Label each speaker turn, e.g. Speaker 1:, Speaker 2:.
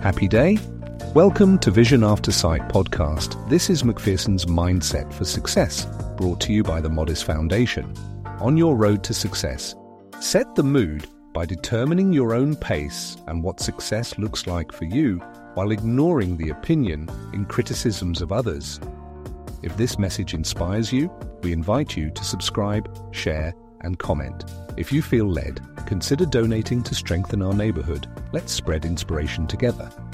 Speaker 1: Happy day? Welcome to Vision After Sight podcast. This is Macpherson's Mindset for Success, brought to you by the Modest Foundation. On your road to success, set the mood by determining your own pace and what success looks like for you while ignoring the opinion and criticisms of others. If this message inspires you, we invite you to subscribe, share, and comment. If you feel led, consider donating to strengthen our neighborhood. Let's spread inspiration together.